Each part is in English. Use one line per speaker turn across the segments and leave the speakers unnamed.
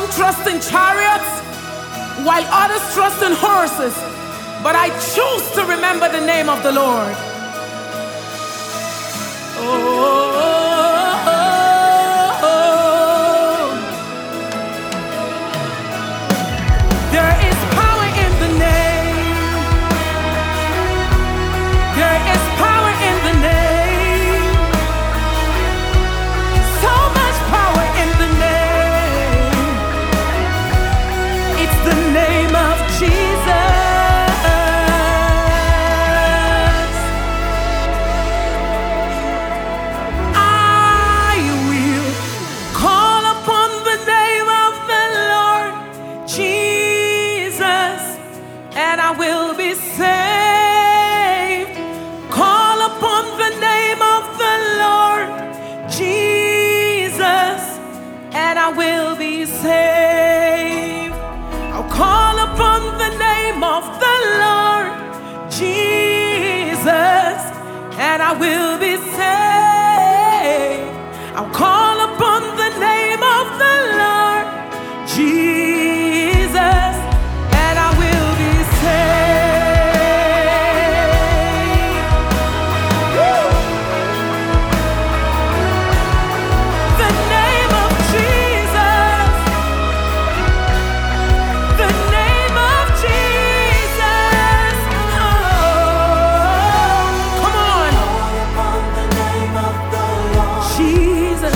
Some trust in chariots, while others trust in horses. But I choose to remember the name of the Lord. There is power in the name. There is power in the name. So much power in the name. It's the name of Jesus. I will be saved. Call upon the name of the Lord Jesus, and I will be saved. I'll call upon the name of the Lord Jesus, and I will be saved. I'll call upon the name of the Lord Jesus, and I will be saved. The name of Jesus. The name of Jesus. Oh, come on.
Call upon the name of the Lord
Jesus.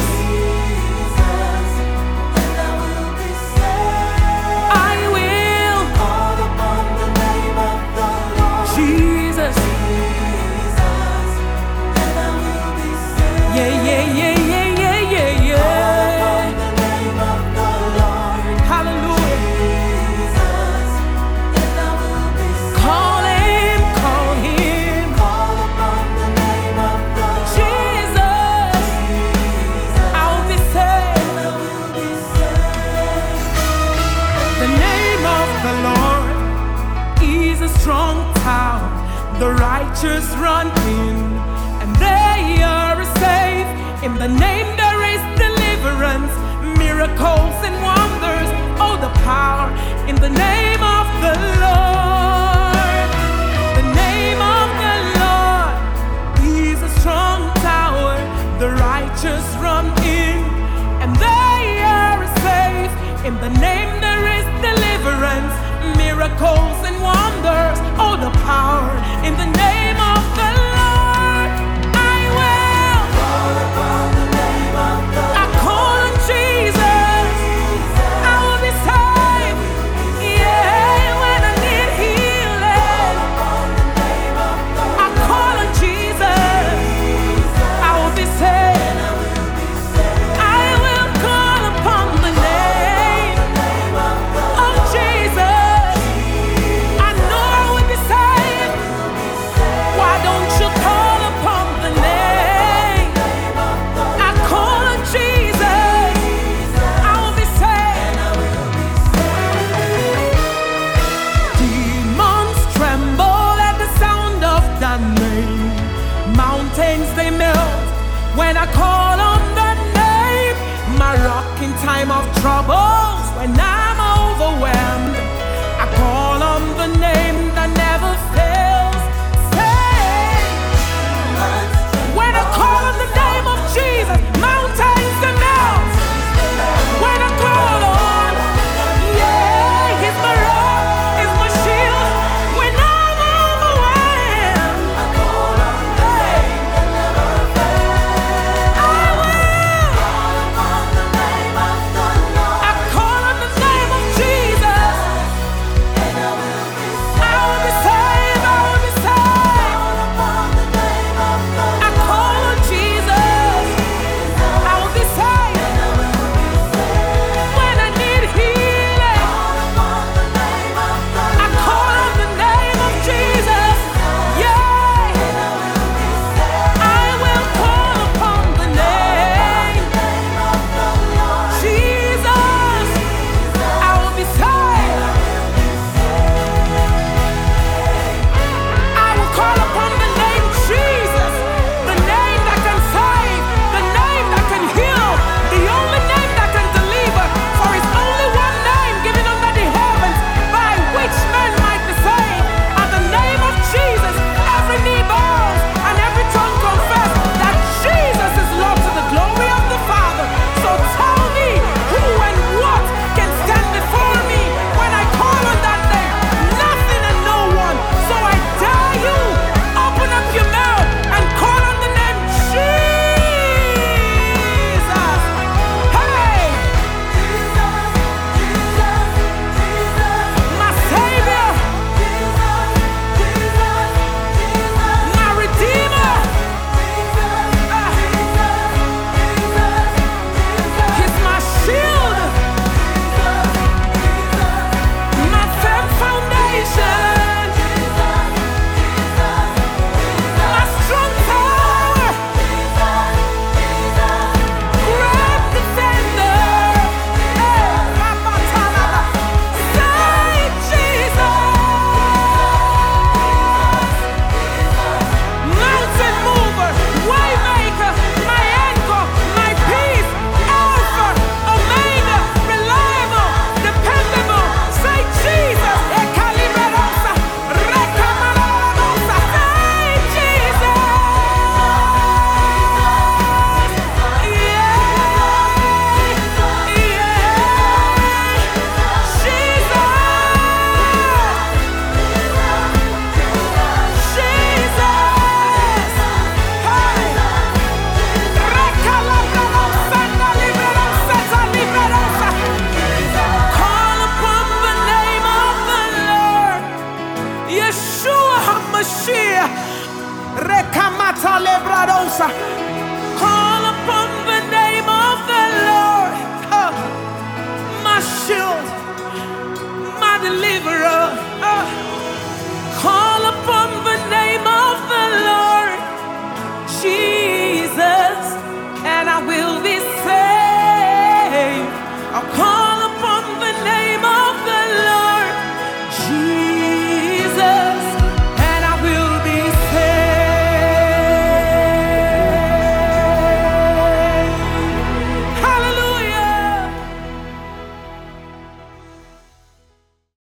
and I will be saved.
I will.
Call upon the name of the Lord
Jesus.
and I will be saved.
Yeah, yeah, yeah, yeah, yeah, yeah, yeah.
The name of the Lord
Hallelujah.
and I will be saved.
Call him, call him.
Call upon the name of the
Jesus. I'll be saved.
I will be saved.
The name of the Lord is a strong tower. The righteous run in, and they are safe. In the name there is deliverance, miracles and wonders. Oh, the power in the name of the Lord. The name of the Lord is a strong tower. The righteous run in, and they are safe. In the name there is deliverance, miracles and wonders. Oh, the power in the name of the Lord. I will.
Call upon the name of the
I call on Jesus. I will be saved. Yeah, when I need healing.
upon the name of the
I call on Jesus. I will be saved. I will call upon the name of Jesus. I know I will be saved. Why don't you call upon the name? I call on Jesus. I will be saved. Demons tremble at the sound of that name. Mountains they melt when I call on the name. My rock in time of troubles when I